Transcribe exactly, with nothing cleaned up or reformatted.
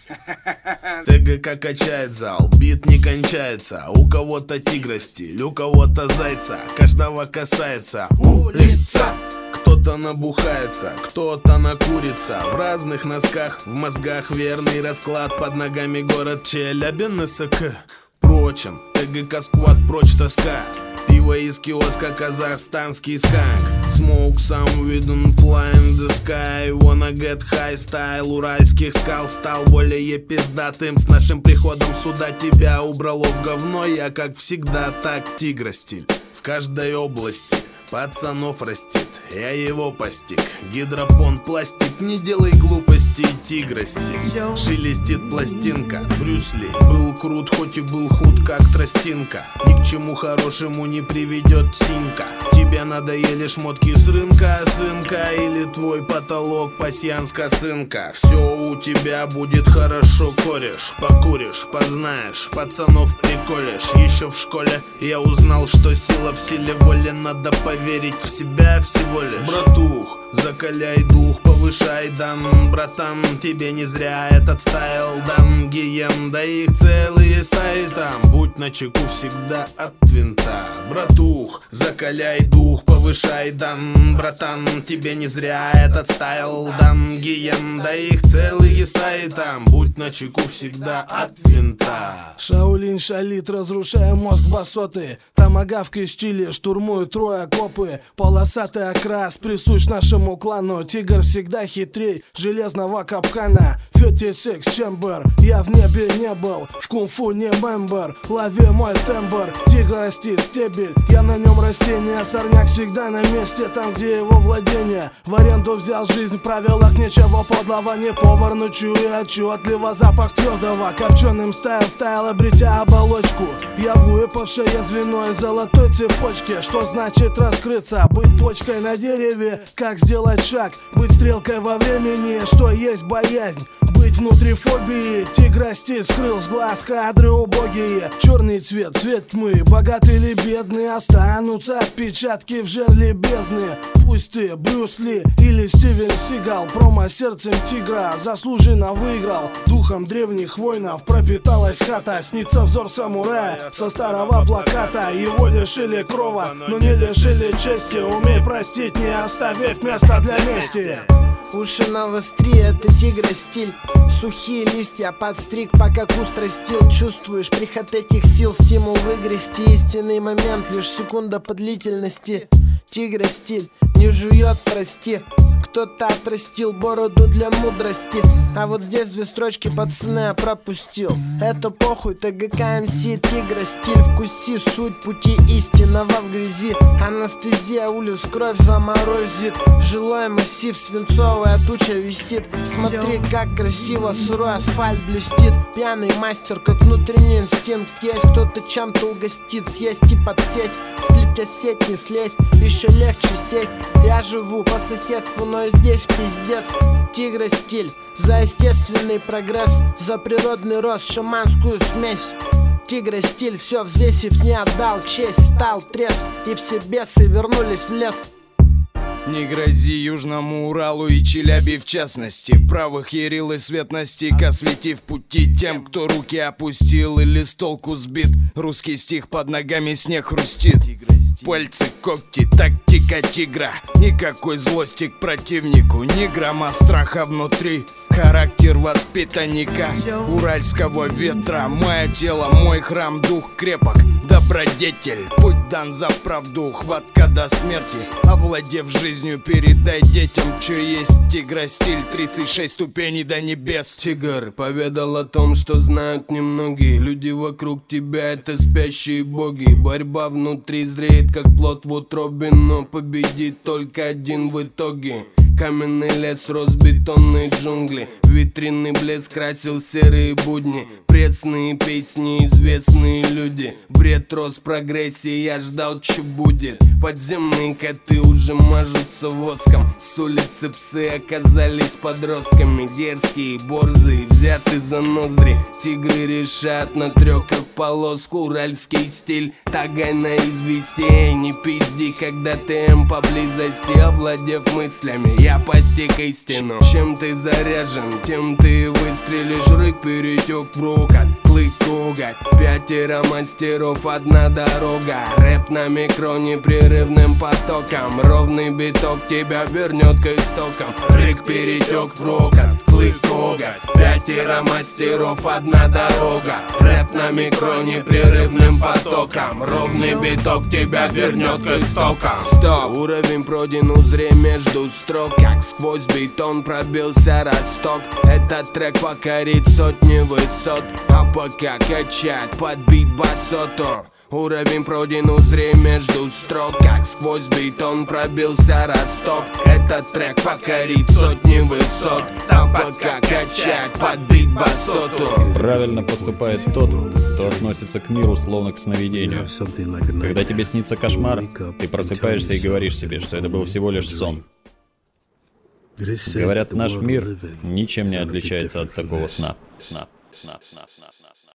ТГК качает зал, бит не кончается. У кого-то тигра стиль, у кого-то зайца. Каждого касается улица. Кто-то набухается, кто-то накурится. В разных носках, в мозгах верный расклад. Под ногами город Челябинск. Прочен, ТГК сквад, прочь тоска. Пиво из киоска, казахстанский сканк. Smoke some weed and fly in the sky. Wanna get high style. Уральских скал стал более пиздатым. С нашим приходом сюда тебя убрало в говно. Я как всегда так тигра стиль. В каждой области пацанов растит, я его постиг. Гидропон, пластик, не делай глупости, тигра стиль. Шелестит пластинка, Брюс Ли был крут, хоть и был худ, как тростинка. Ни к чему хорошему не приведет синька. Тебе надоели шмотки с рынка, сынка. Или твой потолок пасьянска, сынка. Все у тебя будет хорошо, кореш. Покуришь, познаешь, пацанов приколешь. Еще в школе я узнал, что сила в силе воли. Надо поверить в себя всего лишь. Братух, закаляй дух, повышай дан. Братан, тебе не зря этот стайл дан. Гиен, да их целые стаи там. Будь начеку всегда от винта. Братух, закаляй дух, повышай дан. Братан, тебе не зря этот стайл дан. Гиен, да их целые стаи там. Будь начеку всегда от винта. Шаолинь шалит, разрушая мозг басоты. Томагавк из Чили штурмуют трое копы. Полосатый окрас присущ нашему клану. Тигр всегда хитрей железного капкана. Фетти секс чембер, я в небе не был. В кунг-фу не мембер, лови мой тембр. Тигр растит стебель, я на нем растение. Сорняк всегда на месте, там где его владение. В аренду взял жизнь, в правилах ничего подлого. Не повар, но чую отчетливо запах твердого. Копченым стайл, стайл, обретя оболочку. Я выпавшее звено из золотой цепочки. Что значит раскрыться, быть почкой на дереве? Как сделать шаг, быть стрелкой во времени? Что есть боязнь? Быть внутри фобии. Тигра стиль скрыл с глаз, кадры убогие. Черный цвет, цвет тьмы, богатый или бедный. Останутся отпечатки в жерле бездны. Пусть ты Брюс Ли или Стивен Сигал. Промо сердцем тигра заслуженно выиграл. Духом древних воинов пропиталась хата. Снится взор самурая со старого плаката. Его лишили крова, но не лишили чести. Умей простить, не оставив места для мести. Уши навостри, это тигра стиль. Сухие листья подстриг, пока куст растил. Чувствуешь приход этих сил, стимул выгрести. Истинный момент, лишь секунда подлительности. Тигра стиль, не жует, прости. Кто-то отрастил бороду для мудрости. А вот здесь две строчки, пацаны, я пропустил. Это похуй, ТГК МС, тигра стиль. Вкуси суть пути истинного в грязи. Анестезия улиц, кровь заморозит. Жилой массив, свинцовая туча висит. Смотри, как красиво сырой асфальт блестит. Пьяный мастер, как внутренний инстинкт. Есть кто-то чем-то угостит, съесть и подсесть. Склеить сеть, не слезть, еще легче сесть. Я живу по соседству, но и здесь пиздец. Тигра стиль, за естественный прогресс, за природный рост, шаманскую смесь. Тигра стиль, все взвесив, не отдал честь. Стал трезв, и все бесы вернулись в лес. Не грози Южному Уралу и Челяби в частности. Правых ярил и свет настиг, осветив пути тем, кто руки опустил или с толку сбит. Русский стих, под ногами снег хрустит. Пальцы, когти, тактика тигра. Никакой злости к противнику, ни грамма страха внутри. Характер воспитанника уральского ветра. Мое тело, мой храм, дух крепок, добродетель. Путь дан за правду, хватка до смерти. Овладев жизнью, передай детям, что есть. Тигра стиль, тридцать шесть ступеней до небес. Тигр поведал о том, что знают немногие. Люди вокруг тебя — это спящие боги. Борьба внутри зреет, как плод в утробе, но победит только один в итоге. Каменный лес рос, бетонные джунгли. Витринный блеск красил серые будни. Пресные песни, известные люди. Бред рос в прогрессии, я ждал, что будет. Подземные коты уже мажутся воском. С улицы псы оказались подростками. Дерзкие, борзые, взяты за ноздри. Тигры решат на трёх, как полоску. Уральский стиль, тагай на известие. Не пизди, когда ТМ поблизости. Овладев мыслями, я постиг истину. Чем ты заряжен, тем ты выстрелишь. Рык перетек в рукот, клык коготь. Пятеро мастеров, одна дорога. Рэп на микро непрерывным потоком. Ровный биток тебя вернет к истокам. Рык перетек в рокот, клык коготь. Пятеро мастеров, одна дорога. Рэп на микро непрерывным потоком. Ровный биток тебя вернет к истокам. Стоп! Уровень пройден, узри между строк. Как сквозь бетон пробился росток. Этот трек покорит сотни высот. А пока качать под бит басоту. Уровень пройден, узри между строк. Как сквозь бетон пробился росток. Этот трек покорит сотни высот. А пока качать под бит басоту. Правильно поступает тот, кто относится к миру словно к сновидению. Когда тебе снится кошмар, ты просыпаешься и говоришь себе, что это был всего лишь сон. Говорят, наш мир ничем не отличается от такого сна. Сна, сна, сна, сна, сна.